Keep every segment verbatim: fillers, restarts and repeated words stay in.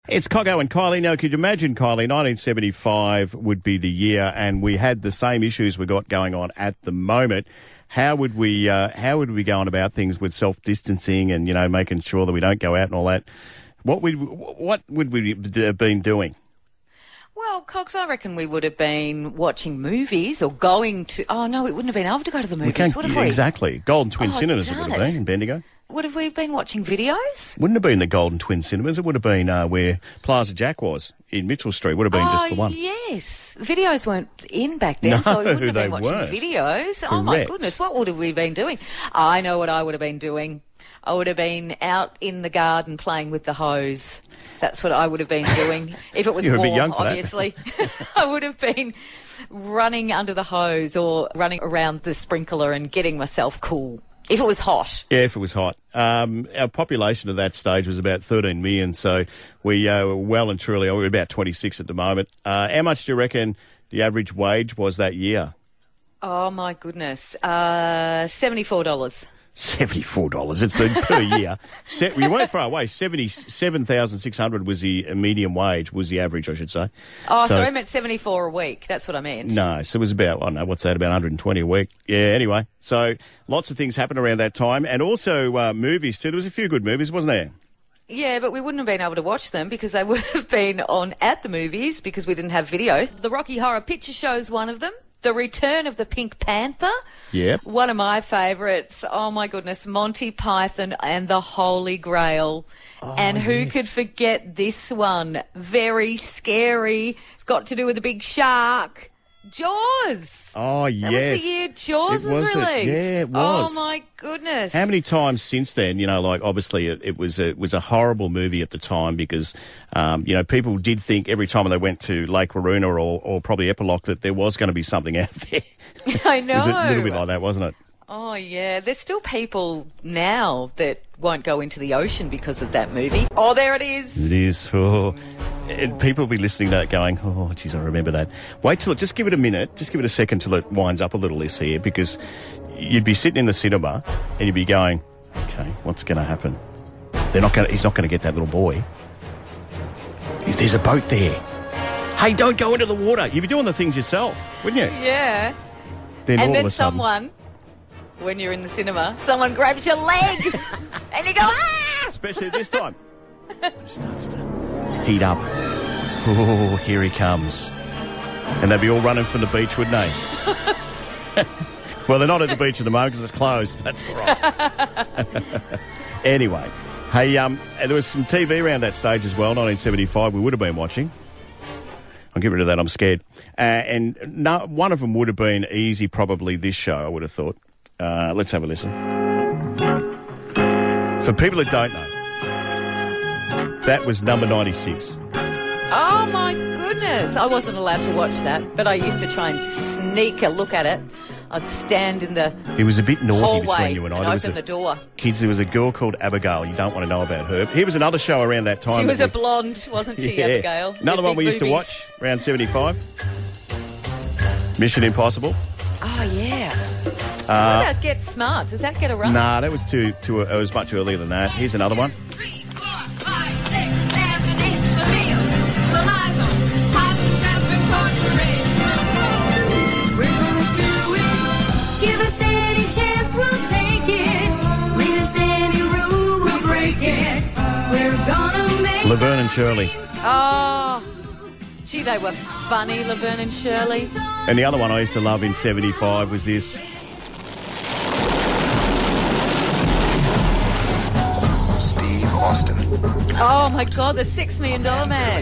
It's Coggo and Kylie. Now, could you imagine, Kylie, nineteen seventy-five would be the year and we had the same issues we got going on at the moment. How would we uh, how would we go on about things with self-distancing and, you know, making sure that we don't go out and all that? What would, what would we have been doing? Well, Cogs, I reckon we would have been watching movies or going to... Oh, no, we wouldn't have been able to go to the movies, would have we? Exactly. Golden Twin oh, Cinemas it would have been in Bendigo. Would have we been watching videos? Wouldn't have been the Golden Twin Cinemas. It would have been uh, where Plaza Jack was in Mitchell Street. Would have been oh, just the one. Yes. Videos weren't in back then, no, so we wouldn't have they been watching weren't. videos. Correct. Oh, my goodness. What would have we been doing? I know what I would have been doing. I would have been out in the garden playing with the hose. That's what I would have been doing. If it was You're warm, a bit young for obviously. I would have been running under the hose or running around the sprinkler and getting myself cool. If it was hot. Yeah, if it was hot. Um, our population at that stage was about thirteen million, so we uh, were well and truly, we're about twenty-six at the moment. Uh, how much do you reckon the average wage was that year? Oh, my goodness. Uh, seventy-four dollars. seventy-four dollars. It's the per year. Se- we weren't far away. seventy-seven thousand six hundred was the median wage, was the average, I should say. Oh, so, so I meant seventy-four a week. That's what I meant. No, so it was about, I don't know, what's that, about one hundred twenty a week. Yeah, anyway. So lots of things happened around that time. And also uh, movies, too. There was a few good movies, wasn't there? Yeah, but we wouldn't have been able to watch them because they would have been on at the movies because we didn't have video. The Rocky Horror Picture Show is one of them. The Return of the Pink Panther. Yep. One of my favourites. Oh, my goodness. Monty Python and the Holy Grail. Oh, and who yes. could forget this one? Very scary. Got to do with a big shark. Jaws. Oh, yes. That was the year Jaws it was, was released. It. Yeah, it was. Oh, my goodness. How many times since then, you know, like obviously it, it was a, it was a horrible movie at the time because, um, you know, people did think every time they went to Lake Waroona or, or probably Epilogue that there was going to be something out there. I know. It was a little bit like that, wasn't it? Oh, yeah. There's still people now that won't go into the ocean because of that movie. Oh, there it is. It is. Oh. And people will be listening to that going, oh, geez, I remember that. Wait till it, just give it a minute, just give it a second till it winds up a little this here because you'd be sitting in the cinema and you'd be going, okay, what's going to happen? They're not going. He's not going to get that little boy. There's a boat there. Hey, don't go into the water. You'd be doing the things yourself, wouldn't you? Yeah. Then and all then of a sudden, someone, when you're in the cinema, someone grabs your leg and you go, ah! Especially this time. It starts to heat up. Oh, here he comes. And they'd be all running from the beach, wouldn't they? Well, they're not at the beach at the moment because it's closed. That's all right. Anyway, hey, um, there was some T V around that stage as well, nineteen seventy-five. We would have been watching. I'll get rid of that. I'm scared. Uh, and no, one of them would have been easy, probably this show, I would have thought. Uh, let's have a listen. For people that don't know, that was number ninety-six. Oh, my goodness. I wasn't allowed to watch that, but I used to try and sneak a look at it. I'd stand in the It was a bit naughty hallway between you and I. and There open was a, the door. Kids, there was a girl called Abigail. You don't want to know about her. Here was another show around that time. She was that a blonde, wasn't she, yeah. Abigail? Another With one we big used to boobies. watch, around seventy-five. Mission Impossible. Oh, yeah. Uh, what about Get Smart? Does that get a run? Nah, that was too, too, it was much earlier than that. Here's another one. Three, four, five, six, seven, eight, the meal. Slamazo, hot and pepper, cornbread. We're gonna do it. Give us any chance, we'll take it. Read us any rule, we'll break it. We're gonna make Laverne and Shirley. Oh, gee, they were funny, Laverne and Shirley. And the other one I used to love in seventy-five was this. Steve Austin. Oh, my God, the Six Million Dollar Man.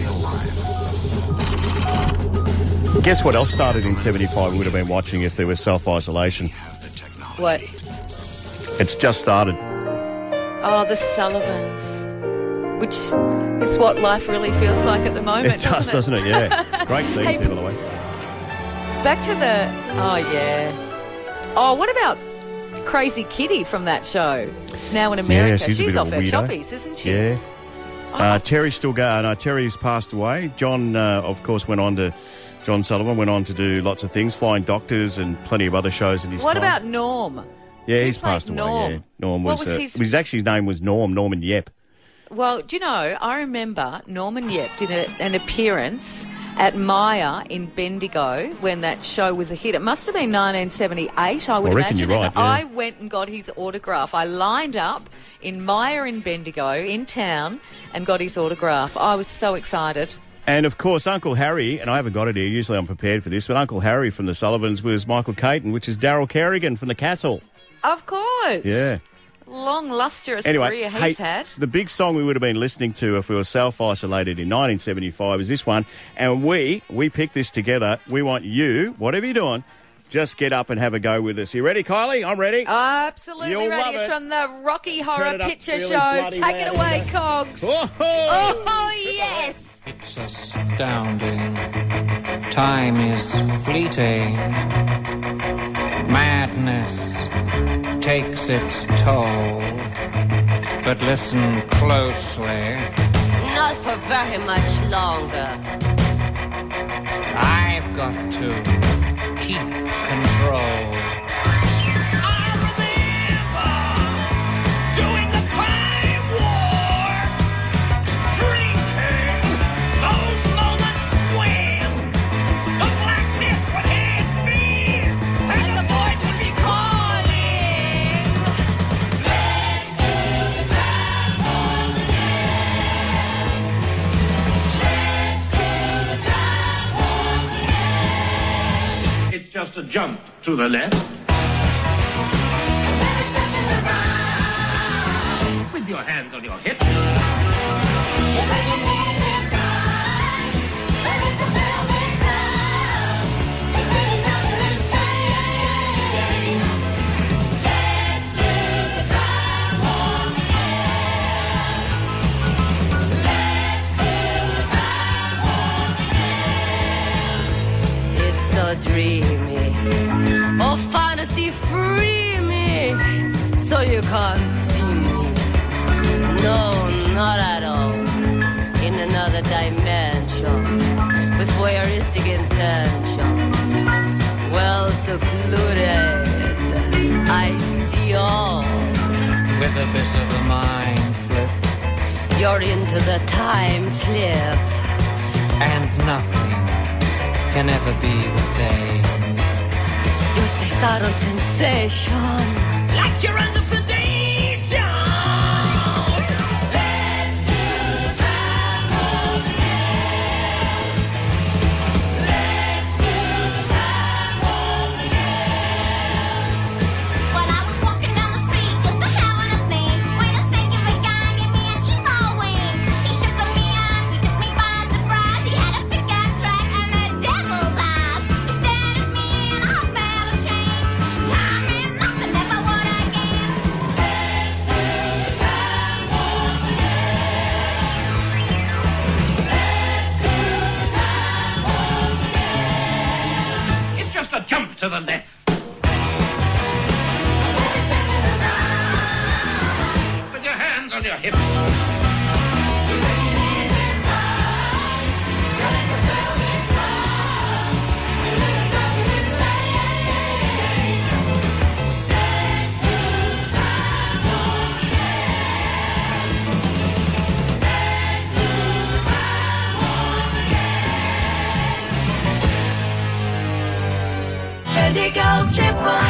Guess what else started in seventy-five we would have been watching if there was self-isolation? What? It's just started. Oh, the Sullivans. Which is what life really feels like at the moment, It does, doesn't it? doesn't it? Yeah. Great theme, Hey, too, by the way. Back to the... Oh, yeah. Oh, what about Crazy Kitty from that show? Now in America. Yeah, she's a bit off of a her weirdo. choppies, isn't she? Yeah. Oh. Uh, Terry's still going. No, Terry's passed away. John, uh, of course, went on to... John Sullivan went on to do lots of things, Flying Doctors and plenty of other shows in his What time. about Norm? Yeah, Who he's played passed away, Norm? yeah. Norm What was... was uh, his- his actually his name was Norm, Norman Yep. Well, do you know, I remember Norman Yep did a, an appearance at Maya in Bendigo when that show was a hit. It must have been nineteen seventy-eight, I would I reckon imagine. you're right, and yeah. I went and got his autograph. I lined up in Maya in Bendigo, in town, and got his autograph. I was so excited. And, of course, Uncle Harry, and I haven't got it here, usually I'm prepared for this, but Uncle Harry from the Sullivans was Michael Caton, which is Daryl Kerrigan from The Castle. Of course. Yeah. Long, lustrous Anyway, career hey, he's had. the big song we would have been listening to if we were self-isolated in nineteen seventy-five is this one. And we, we picked this together. We want you, whatever you're doing, just get up and have a go with us. You ready, Kylie? I'm ready. Absolutely You'll ready. love It's it. from the Rocky Horror Turn it up Picture really Show. bloody Take it loud, away, here we Cogs. Oh, Oh, yes. It's astounding. Time is fleeting. Madness takes its toll. But listen closely. Not for very much longer. I've got to keep control. I remember doing the time war, drinking those moments when the blackness would hit me and the void would be calling. Let's do the time war again. Let's do the time war again. It's just a jump to the left. With your hands on your hips. It's so dreamy. Oh, fantasy free me. So you can't see me. No, not at all. In another dimension. With voyeuristic intention. Well secluded. I see all. With a bit of a mind flip. You're into the time slip. And nothing can ever be the same. You're spaced out on sensation. Like you're under sedation. Let's do the time war again. Let's do the time war again. Well, I was walking down the street just a having a thing when a stinky big guy gave me an evil wink. He shook me up, he took me by surprise. He had a big ass track and the devil's eyes. He stared at me and I felt a change. Time and nothing ever would again. Let's do the time war again. Let's do the time war again. It's just a jump to the left. With your hands on your hips. Bendigo's triple